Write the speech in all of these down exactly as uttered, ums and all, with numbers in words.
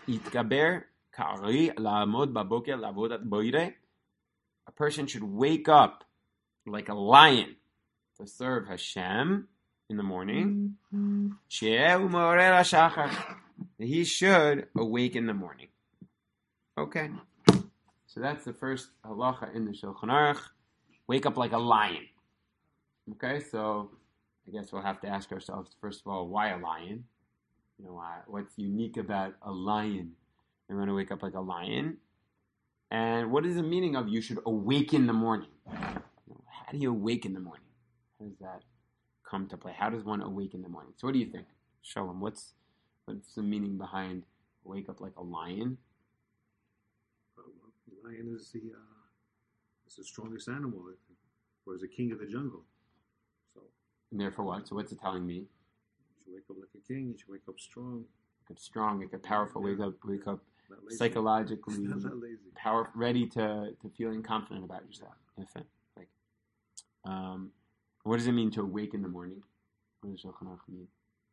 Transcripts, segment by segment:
Yitgaber ka'ari la'amod baboker la'avodat boire. A person should wake up like a lion to serve Hashem in the morning. She'ehu ma'oreh hashachar. He should awake in the morning. Okay. So that's the first halacha in the Shulchan Aruch. Wake up like a lion. Okay, so I guess we'll have to ask ourselves, first of all, why a lion? You know, why, what's unique about a lion? We want to wake up like a lion. And what is the meaning of you should awake in the morning? How do you awake in the morning? How does that come to play? How does one awake in the morning? So what do you think? Shalom, what's what's the meaning behind wake up like a lion? Well, the lion is the uh, is the strongest animal, or is the king of the jungle. So, and therefore what? So what's it telling me? You should wake up like a king. You should wake up strong. Wake up strong, wake up powerful, Yeah. wake up wake up Not lazy. psychologically Not lazy. power, ready to, to feeling confident about yourself. Like, um, what does it mean to awake in the morning? What does Shulchan Aruch mean?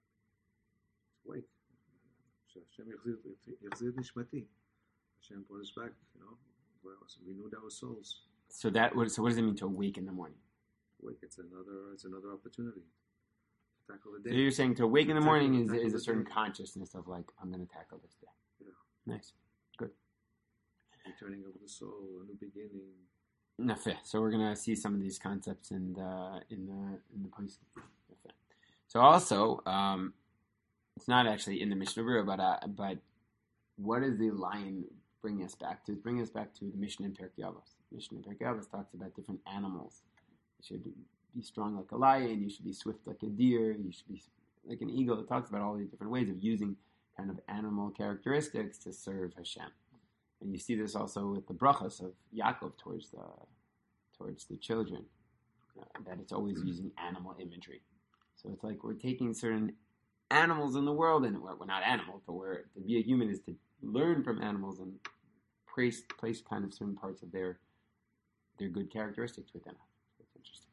Wake. Hashem yachzir nishmati. Hashem brought us back. You know, well, so we renewed our souls. So that what? So what does it mean to awake in the morning? Wake. It's another. It's another opportunity to tackle the So day. you're saying to awake in the morning is Tackle is a the certain day. consciousness of like, I'm going to tackle this day. Yeah. Nice, good. Returning of the soul, a new beginning. Nafeh. So we're going to see some of these concepts in the in the in the post. So also, um, it's not actually in the Mishnah Berurah, but uh, but what does the lion bring us back to? It's bringing us back to the Mishnah in Pirkei Avos. Mishnah in Pirkei Avos talks about different animals. You should be strong like a lion. You should be swift like a deer. You should be like an eagle. It talks about all these different ways of using kind of animal characteristics to serve Hashem. And you see this also with the brachas of Yaakov towards the towards the children, uh, that it's always using animal imagery. So it's like we're taking certain animals in the world, and we're, we're not animals, but we're to be a human is to learn from animals and place place kind of certain parts of their their good characteristics within us. It's interesting.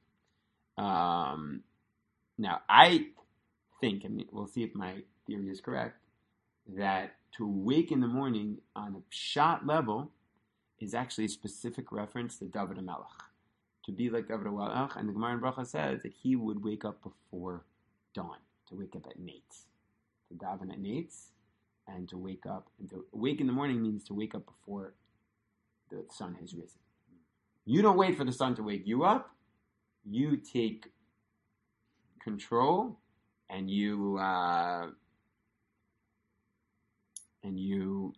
Um, now I think, and we'll see if my theory is correct, that to awake in the morning on a pshat level is actually a specific reference to David HaMelech. To be like David HaMelech, and the Gemara in Bracha says that he would wake up before dawn, to wake up at nates, to daven at nates, and to wake up, and to wake in the morning means to wake up before the sun has risen. You don't wait for the sun to wake you up, you take control, and you, uh, and you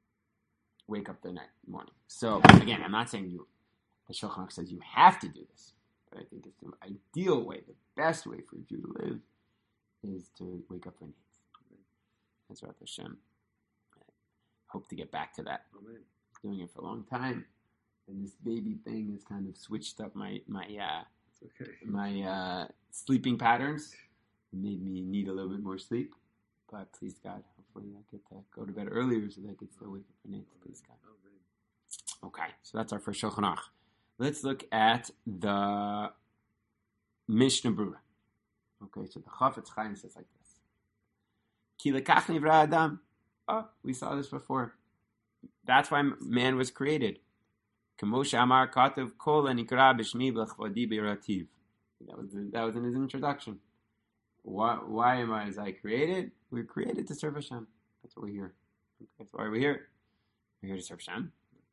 wake up the next morning. So, again, I'm not saying you, the Shulchan Aruch says you have to do this, but I think it's the ideal way, the best way for you to live is to wake up for needs. That's what Hashem. I hope to get back to that. Amen. Doing it for a long time, and this baby thing has kind of switched up my my uh, It's okay. my uh, sleeping patterns. It made me need a little bit more sleep, but please God, hopefully I get to go to bed earlier so that I can still wake up for needs. Please God. Amen. Okay, so that's our first Shulchan Aruch. Let's look at the Mishnah Berurah. Okay, so the Chafetz Chaim says like this. Ki lekach nivra Adam. Oh, we saw this before. That's why man was created. K'moshe Amar Katav Kol Anikra B'Shmi B'Chvadi B'Rativ. That was the, that was in his introduction. Why, why am I as I created? We were created to serve Hashem. That's what we're here. Okay, that's why we're here. We're here to serve Hashem.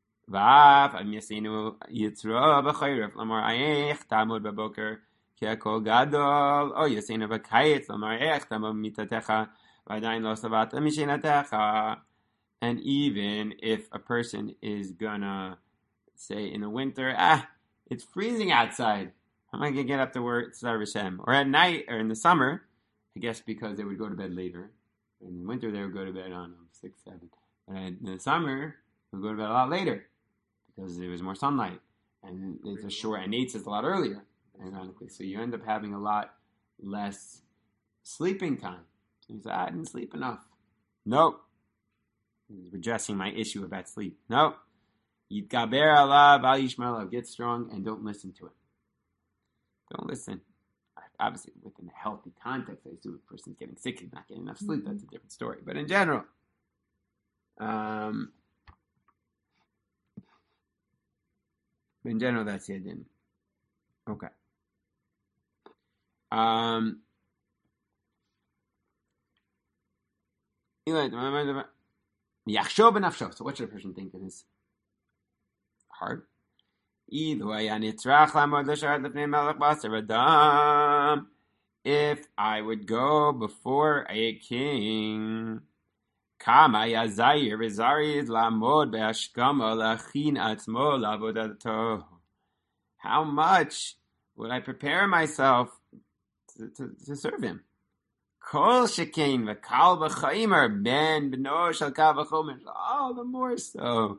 Vav Am Yasinu Yitzra B'Chayrev Lamar Ayech Tamud B'Boker Ki'Akol Gadol O Yasinu B'Kayetz Lamar Ayech Tamud Mitatecha V'Adayin Lo Savata Mishinatecha. And even if a person is gonna say in the winter, ah, it's freezing outside, how am I gonna get up to work serve Hashem? Or at night, or in the summer, I guess because they would go to bed later. In the winter, they would go to bed on six, seven. But in the summer, they would go to bed a lot later because there was more sunlight, and it's a short. And eight is a lot earlier, ironically. So you end up having a lot less sleeping time. So you say, ah, I didn't sleep enough. Nope. He's addressing my issue about sleep. No. Yitgaber alav al yishmar. Get strong and don't listen to it. Don't listen. Obviously, within a healthy context, I assume a person's getting sick and not getting enough sleep. That's a different story. But in general, Um, in general, that's the idea. Okay. Um, so what should a person think in his heart? If I would go before a king, how much would I prepare myself to, to, to serve him? All the more so.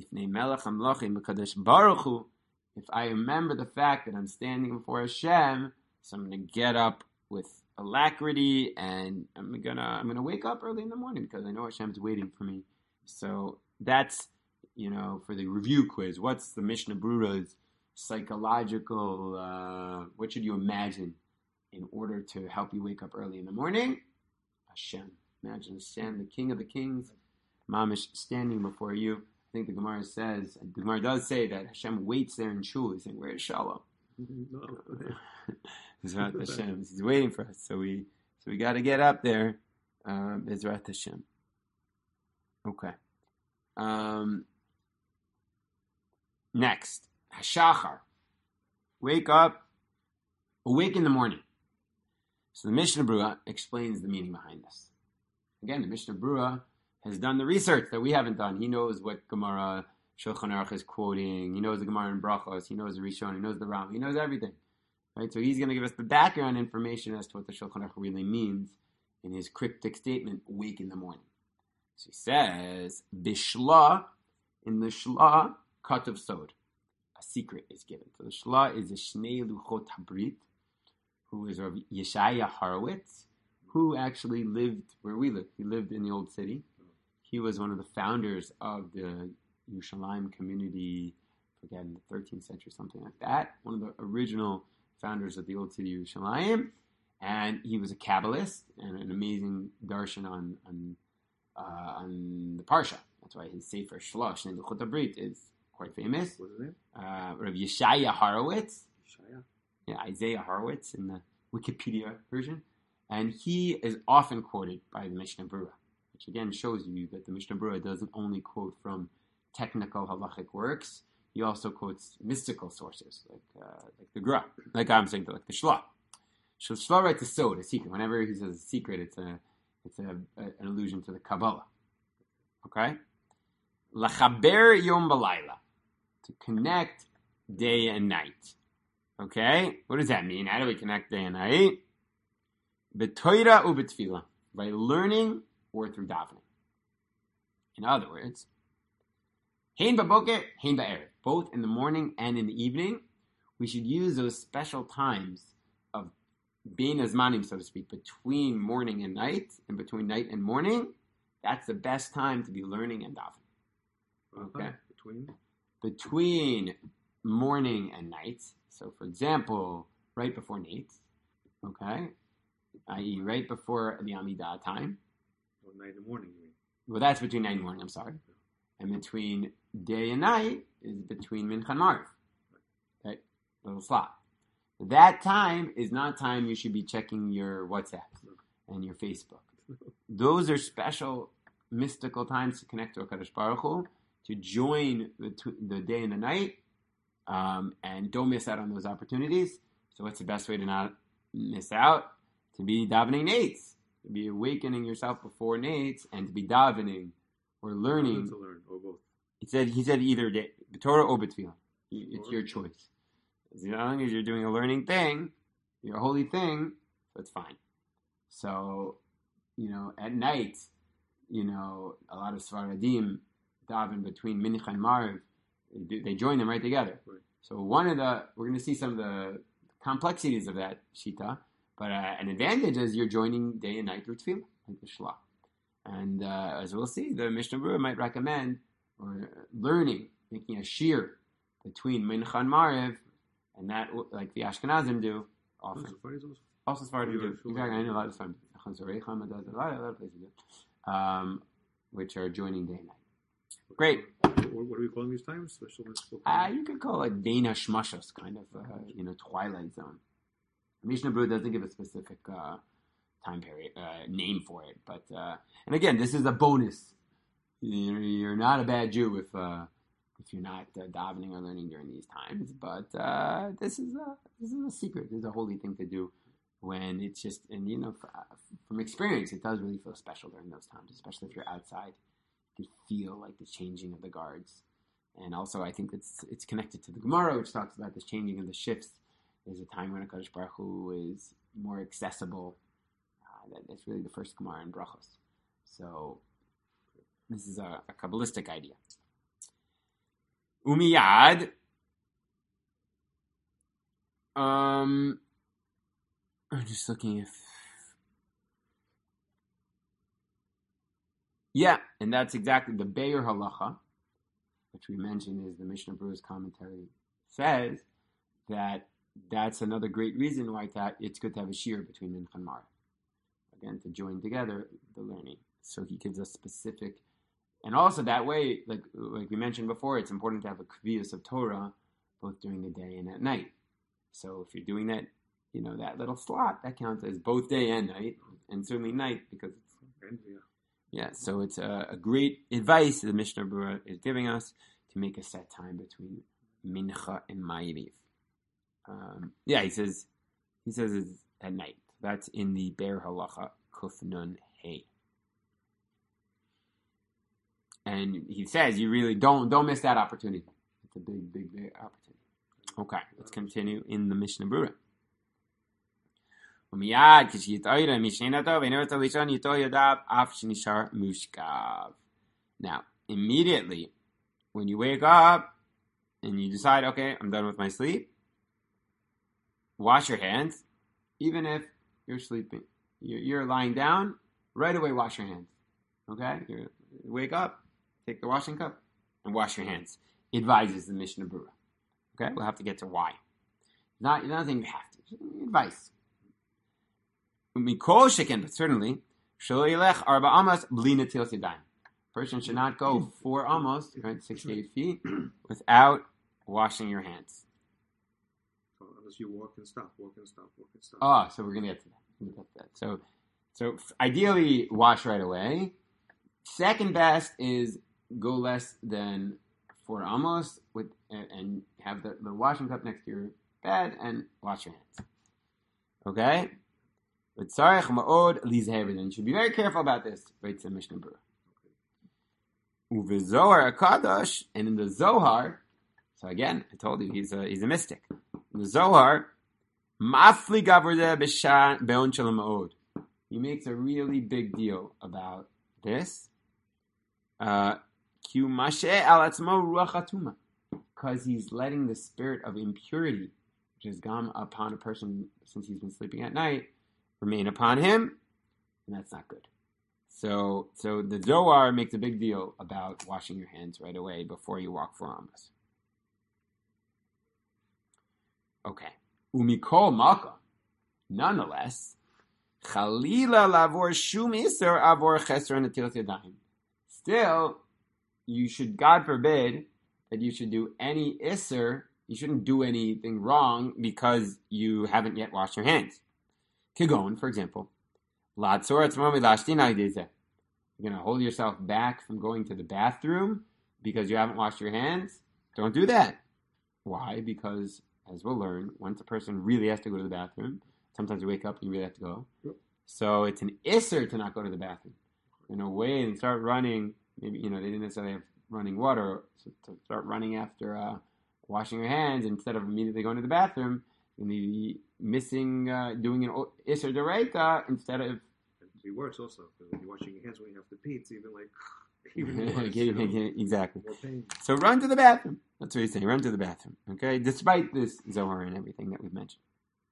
If I remember the fact that I'm standing before Hashem, so I'm going to get up with alacrity, and I'm gonna I'm gonna wake up early in the morning because I know Hashem's waiting for me. So that's, you know, for the review quiz. What's the Mishnah Brura's psychological? Uh, what should you imagine in order to help you wake up early in the morning? Hashem. Imagine Hashem, the King of the Kings, Mamish, standing before you. I think the Gemara says, the Gemara does say that Hashem waits there in Shul. He's saying, "Where's Shalom?" No. Bezrat Hashem. He's waiting for us. So we, so we got to get up there. Uh, Bezrat Hashem. Okay. Um, next, Hashachar. Wake up. Awake in the morning. So the Mishnah Brura explains the meaning behind this. Again, the Mishnah Brura has done the research that we haven't done. He knows what Gemara Shulchan Aruch is quoting. He knows the Gemara in Brachos. He knows the Rishon. He knows the Ram. He knows everything. Right? So he's going to give us the background information as to what the Shulchan Aruch really means in his cryptic statement, "Wake in the morning." So he says, Bishla, in the Shla, Katav Sod, a secret is given. So the Shla is the Shnei Luchot Habrit, who is Rav Yeshaya Horowitz, who actually lived where we live. He lived in the Old City. He was one of the founders of the Yerushalayim community, again, in the thirteenth century, something like that. One of the original founders of the Old City Yerushalayim. And he was a Kabbalist and an amazing darshan on on, uh, on the Parsha. That's why his Sefer Shlosh, Shnei Luchot Habrit, is quite famous. What's his name? Uh, Rav Yeshaya Horowitz. Yeshaya. Yeah, Isaiah Horowitz in the Wikipedia version. And he is often quoted by the Mishnah Brura, which again shows you that the Mishnah Brura doesn't only quote from technical halachic works, he also quotes mystical sources, like uh, like the Gra, like I'm saying, like the Shla. So Shla writes a sod, a secret. Whenever he says a secret, it's a it's a, a, an allusion to the Kabbalah. Okay? Lachaber yom balayla, to connect day and night. Okay? What does that mean? How do we connect day and night? B'toira u b'tfila, by learning or through davening. In other words, hein b'boker, hein ba'erev, both in the morning and in the evening, we should use those special times of bein azmanim, so to speak, between morning and night, and between night and morning. That's the best time to be learning and davening. Okay? Uh-huh. Between? Between morning and night. So, for example, right before Nate, okay, that is right before the Amidah time. Well, night and morning, you mean? Well, that's between night and morning, I'm sorry. And between day and night is between Mincha and Marv. Okay, little slot. That time is not time you should be checking your WhatsApp and your Facebook. Those are special mystical times to connect to HaKadosh Baruch Hu, to join the, the day and the night, um, and don't miss out on those opportunities. So what's the best way to not miss out? To be davening nates, to be awakening yourself before nates, and to be davening or learning. To learn, or both. He said he said either day, Torah or B'tfilah. It's your choice. As long as you're doing a learning thing, your holy thing, that's fine. So, you know, at night, you know, a lot of Sfaradim daven between Mincha and Marv. They, they join them right together. Right. So one of the, we're going to see some of the complexities of that Shita, but uh, an advantage is you're joining day and night through Tefillah, like the Shlah. And uh, as we'll see, the Mishnah Brura might recommend or learning, making a shear between Mincha and Marv, and that, like the Ashkenazim do, often. Also Sephardim do. Exactly, I know a lot of Sephardim. A lot of places do. Um, which are joining day and night. Great. What, what are we calling these times? Special municipal Uh, time? you could call it Dana Shmashos, kind of, uh, you know, twilight zone. Mishnah Berurah doesn't give a specific uh, time period, uh, name for it. But, uh, and again, this is a bonus. You're, you're not a bad Jew if uh, if you're not uh, davening or learning during these times. But uh, this is a, this is a secret. This is a holy thing to do when it's just, and you know, from experience, it does really feel special during those times, especially if you're outside. You can feel like the changing of the guards. And also, I think it's it's connected to the Gemara, which talks about this changing of the shifts. There's a time when HaKadosh Baruch Hu is more accessible. Uh, that, that's really the first Gemara in Brachos. So, this is a, a Kabbalistic idea. Umiyad. Um, I'm just looking if... Yeah, and that's exactly the Be'er Halacha, which we mentioned is the Mishnah Berurah's commentary, says that that's another great reason why that it's good to have a shir between Mincha and Mar. Again, to join together the learning. So he gives us specific, and also that way, like like we mentioned before, it's important to have a kviyas of Torah both during the day and at night. So if you're doing that, you know, that little slot, that counts as both day and night, and certainly night, because it's... Yeah, so it's a, a great advice the Mishnah Berurah is giving us to make a set time between Mincha and Ma'ariv. Um, yeah, he says he says it's at night. That's in the Be'er Halacha Kuf Nun Hey. And he says you really don't don't miss that opportunity. It's a big, big, big opportunity. Okay, let's continue in the Mishnah Berurah. Now, immediately, when you wake up and you decide, okay, I'm done with my sleep, wash your hands, even if you're sleeping. You're, you're lying down, right away wash your hands. Okay? You wake up, take the washing cup, and wash your hands. Advises the Mishnah Berurah. Okay? We'll have to get to why. Not, not saying you have to. Advice. Mikol sheken, but certainly, shaloilech arba amos bli netil yadayim. Person should not go four amos, right, six to eight feet, without washing your hands. So unless you walk and stop, walk and stop, walk and stop. Oh, so we're gonna get to that. We're gonna get to that. So, so ideally, wash right away. Second best is go less than four amos with and have the, the washing cup next to your bed and wash your hands. Okay. But tzarech ma'od lizhever, and you should be very careful about this. Writes the Mishnah Berurah. Uvezohar Akadosh, and in the Zohar, so again, I told you he's a he's a mystic. In the Zohar, mafli gavrde b'shan beon shalom ma'od. He makes a really big deal about this. Ki mashe al atzmo ruach hatuma, because he's letting the spirit of impurity, which has gone upon a person since he's been sleeping at night, remain upon him, and that's not good. So, so the Zohar makes a big deal about washing your hands right away before you walk four amos. Okay. Umikol malka. Nonetheless, chalila lavor shum iser avor cheser netilas yadayim. Still, you should, God forbid, that you should do any iser. You shouldn't do anything wrong because you haven't yet washed your hands. Kigon, for example, you're going to hold yourself back from going to the bathroom because you haven't washed your hands. Don't do that. Why? Because, as we'll learn, once a person really has to go to the bathroom, sometimes you wake up and you really have to go. Yep. So it's an isser to not go to the bathroom. You know, wait and start running. Maybe, you know, they didn't necessarily have running water, so to start running after uh, washing your hands instead of immediately going to the bathroom. You may be missing, uh, doing an Isser D'Oraita instead of... It be worse also, because when you're washing your hands when you have to pee, it's even like... even worse, you know? Exactly. So run to the bathroom. That's what he's saying. Run to the bathroom. Okay? Despite this Zohar and everything that we've mentioned.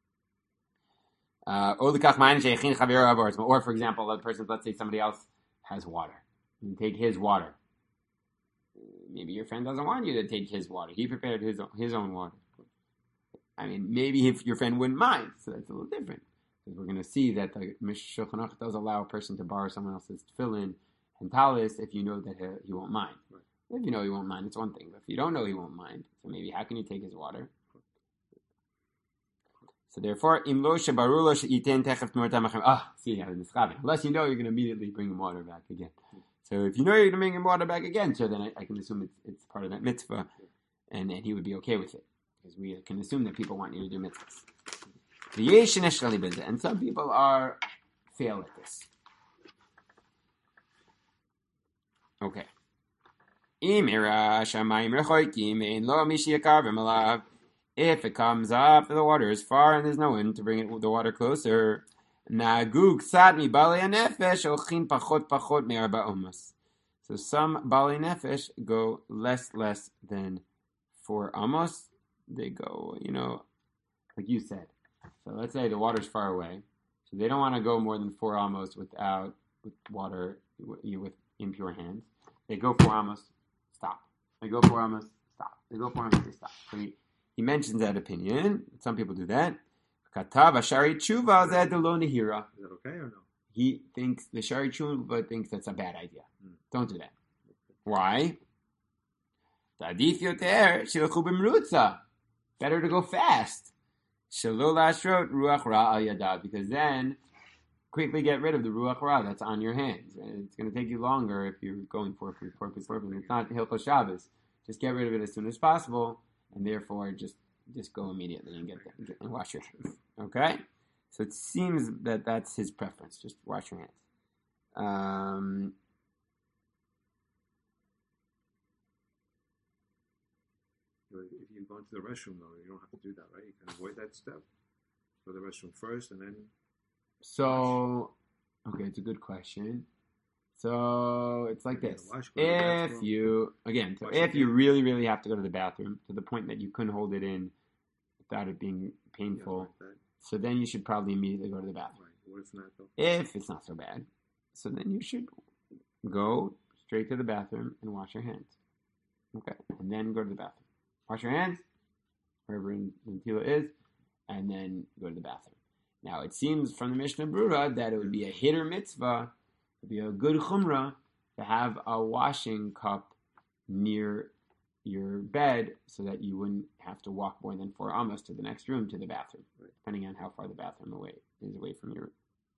Uh, or, for example, a person, let's say somebody else has water. You take his water. Maybe your friend doesn't want you to take his water. He prepared his own, his own water. I mean, maybe if your friend wouldn't mind, so that's a little different. Because we're going to see that the Shulchan Aruch does allow a person to borrow someone else's tefillin And talis, if you know that he, he won't mind. Right. If you know he won't mind, it's one thing. But if you don't know he won't mind, so maybe how can you take his water? So therefore, im lo shebaru lo sheiten techef tmur tamachem. Ah, see, I was mischaven. Unless you know you're going to immediately bring him water back again. So if you know you're going to bring him water back again, so then I, I can assume it's, it's part of that mitzvah, and, and he would be okay with it. Because we can assume that people want you to do mitzvahs. And some people are fail at this. Okay. If it comes up, the water is far and there's no one to bring it, the water closer. So some Bali Nefesh go less, less than four amos. They go, you know, like you said. So let's say the water's far away. So they don't want to go more than four amos without with water, with impure hands. They go four amos, stop. They go four amos, stop. They go four amos, they stop. So he, he mentions that opinion. Some people do that. Katav Ashari Tshuva Zed Lo Nehira. Is that okay or no? He thinks, the Shari Tshuva thinks that's a bad idea. Hmm. Don't do that. Why? Ta'adif yoter shilchu b'mrutza. Better to go fast. Shelo lashrot ruach ra al yadav. Because then, quickly get rid of the ruach ra that's on your hands. It's going to take you longer if you're going for a purpose. It's not Hilchos Shabbos. Just get rid of it as soon as possible, and therefore just just go immediately and get, the, get and wash your hands. Okay? So it seems that that's his preference. Just wash your hands. Um... If you go into the restroom, though, you don't have to do that, right? You can avoid that step. Go to the restroom first, and then. So, okay, it's a good question. So it's like this: wash, if you again, so if you really, really have to go to the bathroom to the point that you couldn't hold it in without it being painful, yeah, like so then you should probably immediately go to the bathroom. Right. What if not, though? If it's not so bad, so then you should go straight to the bathroom and wash your hands. Okay, and then go to the bathroom. Wash your hands, wherever in the Tila is, and then go to the bathroom. Now, it seems from the Mishnah Brura that it would be a hitter mitzvah, it would be a good chumrah, to have a washing cup near your bed so that you wouldn't have to walk more than four amos to the next room to the bathroom, right, depending on how far the bathroom away is away from your room.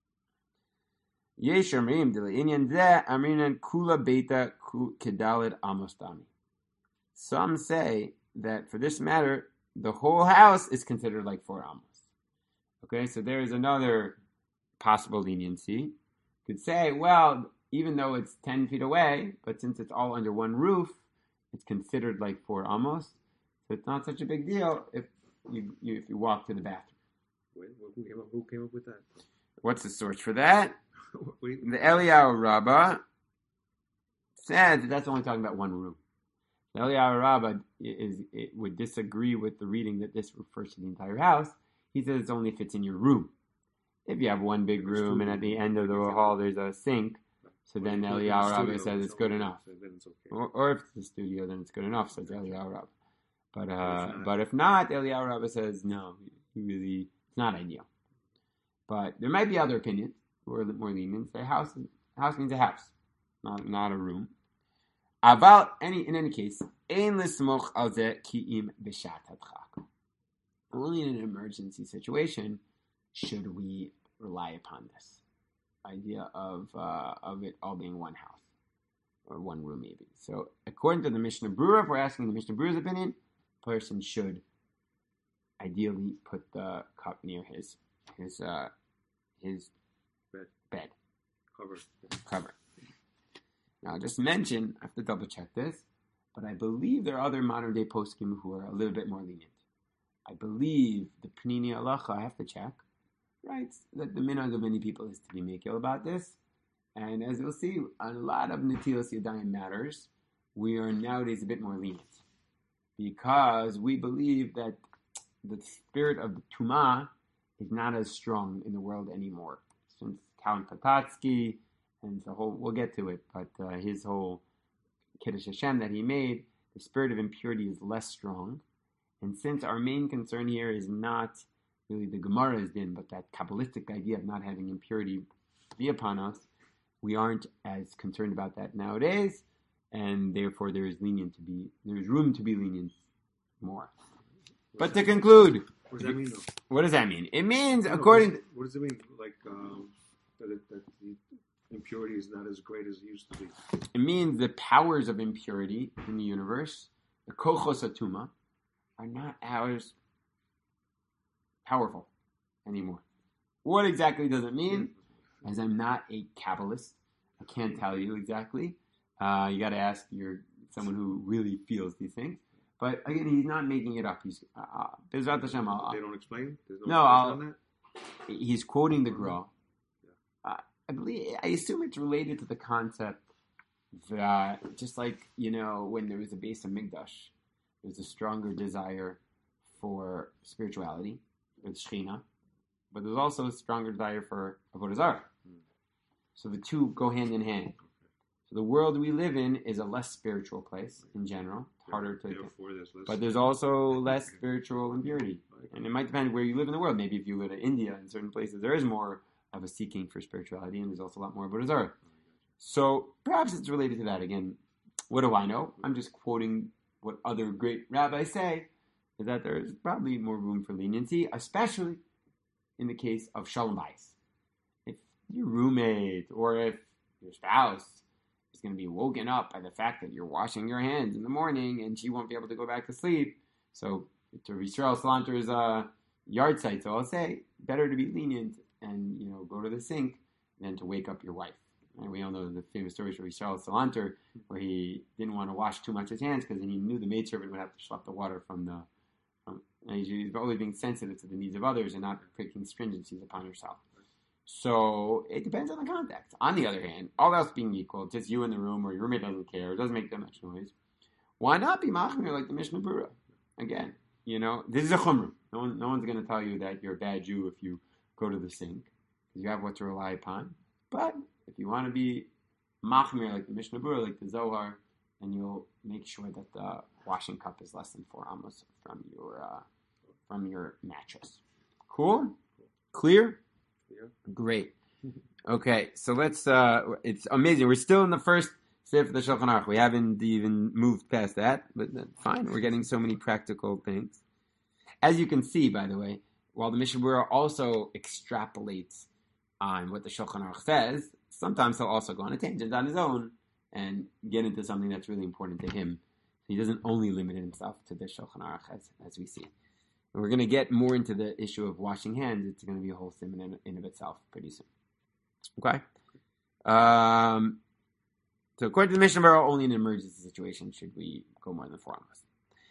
Yesh Amrim de Inyan Zeh Amrinan Kula Beta Kedalid Amos Dami. Some say that for this matter, the whole house is considered like four amos. Okay, so there is another possible leniency. You could say, well, even though it's ten feet away, but since it's all under one roof, it's considered like four amos. So it's not such a big deal if you, you if you walk to the bathroom. Wait, who came up, who came up with that? What's the source for that? The Eliyahu Rabbah said that that's only talking about one room. The Eliyahu Rabbah is, it would disagree with the reading that this refers to the entire house. He says it only fits in your room. If you have one big room and at the end of the hall there's a sink, so then Eliyahu Rabbah says it's good enough. Or, or if it's the studio, then it's good enough, says Eliyahu Rabbah. But uh, but if not, Eliyahu Rabbah says no, he really, it's not ideal. But there might be other opinions who are more lenient. Say house, house means a house, not not a room. About any in any case, ein lismoch al zeh ki'im b'shat hadchak. Only in an emergency situation should we rely upon this idea of uh, of it all being one house or one room, maybe. So, according to the Mishnah Brura, if we're asking the Mishnah Brura's opinion, a person should ideally put the cup near his his uh, his bed. bed Cover. cover. Now, I'll just mention, I have to double check this, but I believe there are other modern day poskim who are a little bit more lenient. I believe the Panini Halacha, I have to check, writes that the minhag of many people is to be makil about this. And as you'll see, on a lot of Netilas Yadayim matters, we are nowadays a bit more lenient. Because we believe that the spirit of the Tumah is not as strong in the world anymore. Since Count Patatsky, and the whole, we'll get to it, but uh, his whole Kiddush Hashem that he made, the spirit of impurity is less strong. And since our main concern here is not really the Gemara's din, but that Kabbalistic idea of not having impurity be upon us, we aren't as concerned about that nowadays, and therefore there is lenient to be there is room to be lenient more. But to conclude, what does that mean, though? What does that mean? It means No, according. What does, what does it mean? Like um, that, it, that the impurity is not as great as it used to be. It means the powers of impurity in the universe, the kochos atuma, are not as powerful anymore. What exactly does it mean? As I'm not a Kabbalist, I can't tell you exactly. Uh, you got to ask your someone who really feels these things. But again, he's not making it up. He's uh, Bezrat Hashem. Uh, they don't explain. There's no, no I'll, on that. He's quoting the Gra. Uh, I believe. I assume it's related to the concept that just like you know when there was a base of Migdash, there's a stronger desire for spirituality with Shechina, but there's also a stronger desire for Avodah Zarah. So the two go hand in hand. So the world we live in is a less spiritual place in general. It's harder to, Therefore, there's less but there's also less spiritual impurity, and it might depend where you live in the world. Maybe if you go to India, in certain places, there is more of a seeking for spirituality, and there's also a lot more Avodah Zarah. So perhaps it's related to that. Again, what do I know? I'm just quoting what other great rabbis say, is that there is probably more room for leniency, especially in the case of shalom bayis. If your roommate or if your spouse is going to be woken up by the fact that you're washing your hands in the morning and she won't be able to go back to sleep, so to Yisrael Salanter's uh, yard site, so I'll say, better to be lenient and you know go to the sink than to wake up your wife. And we all know the famous stories of Yisrael Salanter, where he didn't want to wash too much his hands because he knew the maidservant would have to schlep the water from the. From, and he's always being sensitive to the needs of others and not putting stringencies upon herself. So it depends on the context. On the other hand, all else being equal, just you in the room or your roommate doesn't care, it doesn't make that much noise. Why not be machmir like the Mishnah Berurah? Again, you know, this is a chumrah. No one, no one's going to tell you that you're a bad Jew if you go to the sink because you have what to rely upon. But if you want to be machmir like the Mishnah Berurah, like the Zohar, then you'll make sure that the washing cup is less than four amos from your uh, from your mattress. Cool? Clear? Yeah. Great. Okay, so let's. Uh, it's amazing. We're still in the first step of the Shulchan Aruch. We haven't even moved past that, but that's fine. We're getting so many practical things. As you can see, by the way, while the Mishnah Berurah also extrapolates on what the Shulchan Aruch says, sometimes he'll also go on a tangent on his own and get into something that's really important to him. He doesn't only limit himself to the Shulchan Aruch, as, as we see. And we're going to get more into the issue of washing hands. It's going to be a whole thing in, in of itself pretty soon. Okay? Um, so according to the Mishnah Berurah, only in an emergency situation should we go more than four hours.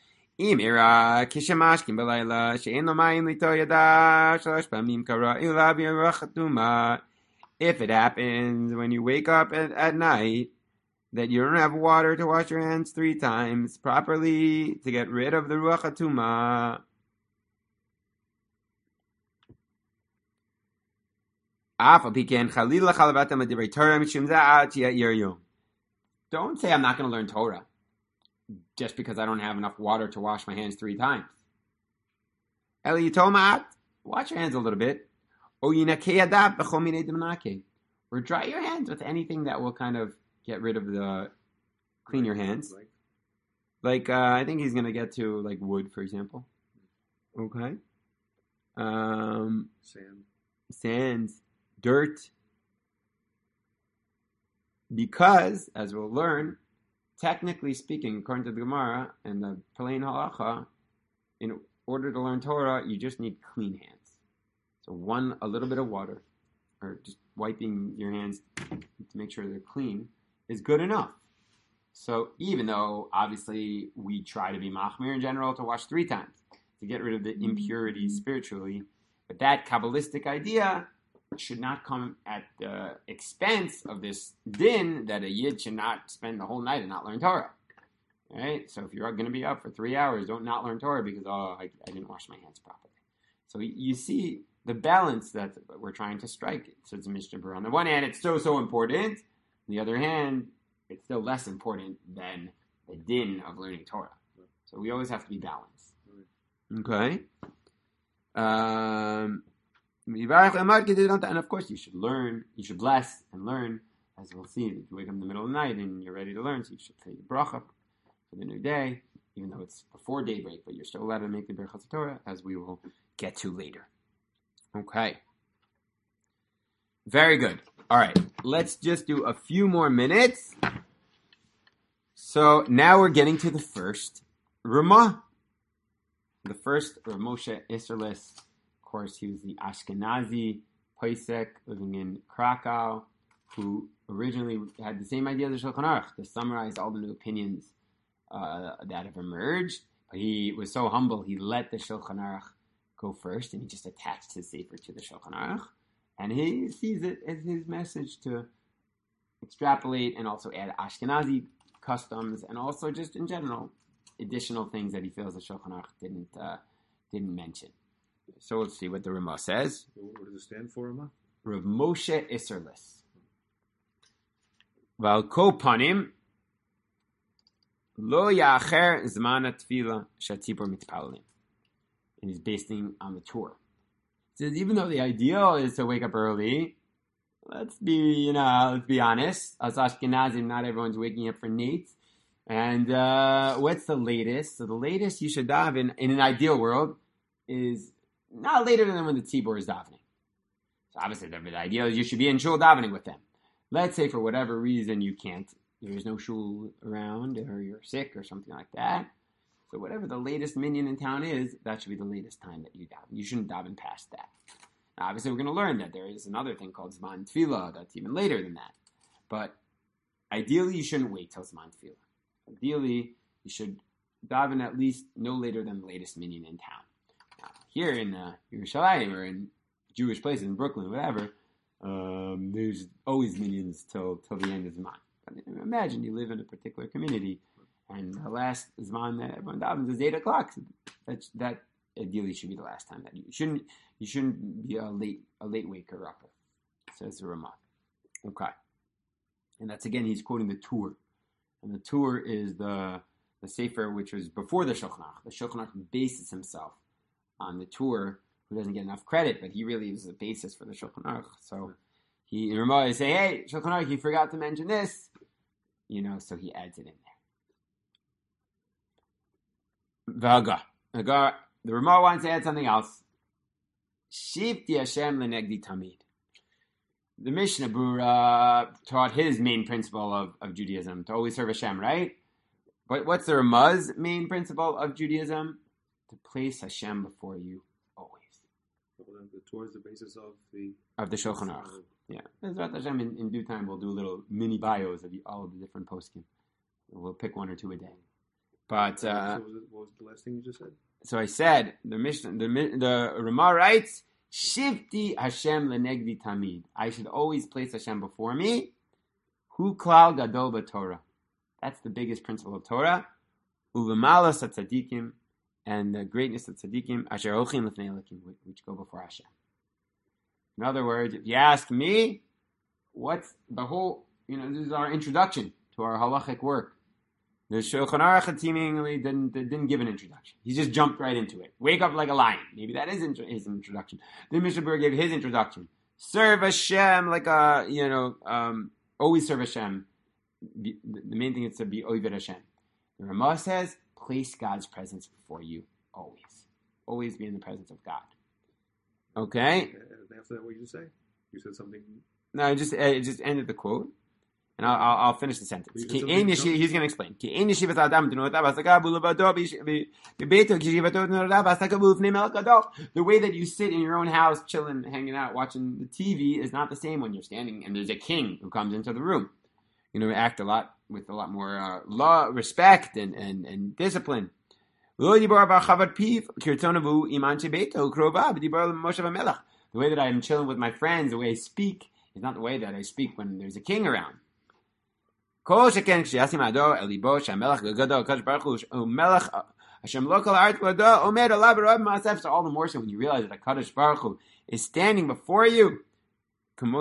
If it happens when you wake up at, at night that you don't have water to wash your hands three times properly to get rid of the ruach hatuma, don't say I'm not going to learn Torah just because I don't have enough water to wash my hands three times. Wash your hands a little bit. Or dry your hands with anything that will kind of get rid of the, clean your hands. Like, uh, I think he's going to get to, like, wood, for example. Okay. Um, Sand. Sands. Dirt. Because, as we'll learn, technically speaking, according to the Gemara and the plain halacha, in order to learn Torah, you just need clean hands. So one, a little bit of water, or just wiping your hands to make sure they're clean, is good enough. So even though, obviously, we try to be machmir in general to wash three times, to get rid of the impurities spiritually, but that Kabbalistic idea should not come at the expense of this din that a yid should not spend the whole night and not learn Torah. Right? So if you're going to be up for three hours, don't not learn Torah because, oh, I, I didn't wash my hands properly. So you see the balance that we're trying to strike. So it's a Mishnah Berurah. On the one hand, it's so, so important. On the other hand, it's still less important than the din of learning Torah. So we always have to be balanced. Okay? Um, and of course, you should learn, you should bless and learn as we'll see, if you wake up in the middle of the night and you're ready to learn, so you should say the bracha for the new day, even though it's before daybreak, but you're still allowed to make the Birchas Torah, as we will get to later. Okay. Very good. All right. Let's just do a few more minutes. So now we're getting to the first Ramah. The first Rav Moshe Isserles. Of course, he was the Ashkenazi Posek living in Krakow, who originally had the same idea as the Shulchan Aruch, to summarize all the new opinions uh, that have emerged. But he was so humble, he let the Shulchan Aruch go first, and he just attached his sefer to the Shulchan Aruch. And he sees it as his message to extrapolate and also add Ashkenazi customs, and also just in general additional things that he feels the Shulchan Aruch didn't uh, didn't mention. So let's see what the Ramah says. What does it stand for, Ramah? Rav Moshe Isserles. Val ko panim lo ya'acher zman tefila shetzipor mitpalelim. And he's basing on the Torah. He says even though the ideal is to wake up early, let's be, you know, let's be honest. As Ashkenazim, not everyone's waking up for Nate. And uh, what's the latest? So the latest you should daven in an ideal world is not later than when the tzibor is davening. So obviously the ideal is you should be in shul davening with them. Let's say for whatever reason you can't, there's no shul around, or you're sick or something like that. So whatever the latest minyan in town is, that should be the latest time that you daven. You shouldn't daven past that. Now, obviously, we're going to learn that there is another thing called Zman Tefillah that's even later than that. But ideally, you shouldn't wait till Zman Tefillah. Ideally, you should daven at least no later than the latest minyan in town. Now, here in uh, Yerushalayim or in Jewish places in Brooklyn, whatever, um, there's always minyans till till the end of Zman. But imagine you live in a particular community, and the last Zman that everyone davens is eight o'clock. So that's, that ideally should be the last time that you shouldn't you shouldn't be a late a late waker upper, says the Ramah. Okay, and that's again he's quoting the Tur, and the Tur is the the sefer which was before the Shulchan Aruch. The Shulchan Aruch bases himself on the Tur, who doesn't get enough credit, but he really is the basis for the Shulchan Aruch. So he Ramah is saying, hey, Shulchan Aruch, you forgot to mention this, you know, so he adds it in there. Vaga, Vaga. The Ramah wants to add something else. Shifti Hashem lenegdi tamid. The Mishnah Berurah taught his main principle of, of Judaism, to always serve Hashem, right? But what's the Ramah's main principle of Judaism? To place Hashem before you always. Well, the Torah is the basis of the of the Shulchan Aruch. Yeah, Bezrat Hashem. In, in due time, we'll do little mini bios of all of the different poskim. We'll pick one or two a day. But uh, so was it, what was the last thing you just said? So I said the Mishnah, the the Ramah writes, "Shifti Hashem lenegdi tamid." I should always place Hashem before me. Hu klal gadol b'Torah. That's the biggest principle of Torah. Uvemalas tzadikim, and the greatness of tzadikim asher hochin lifnei Elokim, which go before Hashem. In other words, if you ask me, what's the whole? You know, this is our introduction to our halachic work. The Shulchan Aruch seemingly didn't, didn't give an introduction. He just jumped right into it. Wake up like a lion. Maybe that is his introduction. The Mishnah Berurah gave his introduction. Serve Hashem like a, you know, um, always serve Hashem. Be, the main thing is to be Oved Hashem. The Ramah says, place God's presence before you always. Always be in the presence of God. Okay? And after that, what did you say? You said something. No, I just, I just ended the quote. And I'll, I'll, I'll finish the sentence. He's going to explain. The way that you sit in your own house, chilling, hanging out, watching the T V is not the same when you're standing and there's a king who comes into the room. You know, act a lot with a lot more uh, law, respect, and, and, and discipline. The way that I'm chilling with my friends, the way I speak, is not the way that I speak when there's a king around. All the more so when you realize that HaKadosh Baruch Hu is standing before you. Can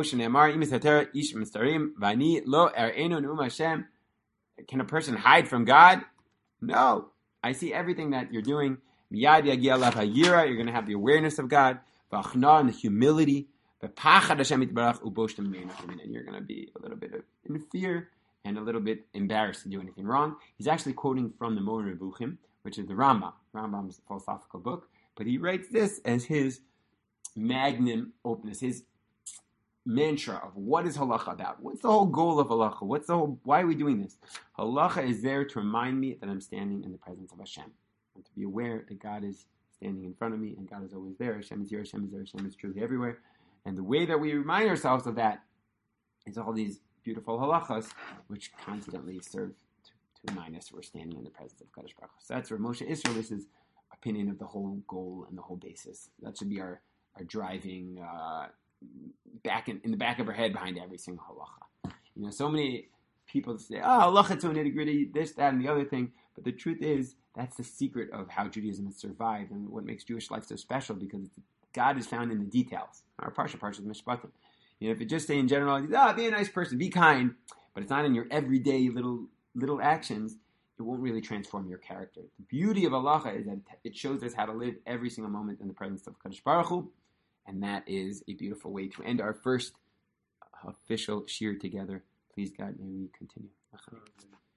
a person hide from God? No. I see everything that you're doing. You're going to have the awareness of God, and the humility, B'pachad Hashem yitbarach ubosh t'meinu, and you're going to be a little bit of, in fear and a little bit embarrassed to do anything wrong. He's actually quoting from the Moreh Nevuchim, which is the Rambam. Rambam's philosophical book, but he writes this as his magnum opus, his mantra of what is halacha about? What's the whole goal of halacha? What's the whole, why are we doing this? Halacha is there to remind me that I'm standing in the presence of Hashem, and to be aware that God is standing in front of me, and God is always there. Hashem is here, Hashem is there, Hashem is truly everywhere. And the way that we remind ourselves of that is all these beautiful halachas, which constantly serve to, to remind us we're standing in the presence of Kadosh Baruch Hu. So that's where Moshe Isserlis's opinion of the whole goal and the whole basis. That should be our, our driving uh, back in, in the back of our head behind every single halacha. You know, so many people say, oh, halacha, it's so nitty gritty, this, that, and the other thing. But the truth is, that's the secret of how Judaism has survived and what makes Jewish life so special, because God is found in the details. Our parsha, parsha is Mishpatim. You know, if you just say in general, ah, oh, be a nice person, be kind, but it's not in your everyday little little actions, it won't really transform your character. The beauty of halacha is that it shows us how to live every single moment in the presence of Kadosh Baruch Hu, and that is a beautiful way to end our first official shir together. Please, God, may we continue.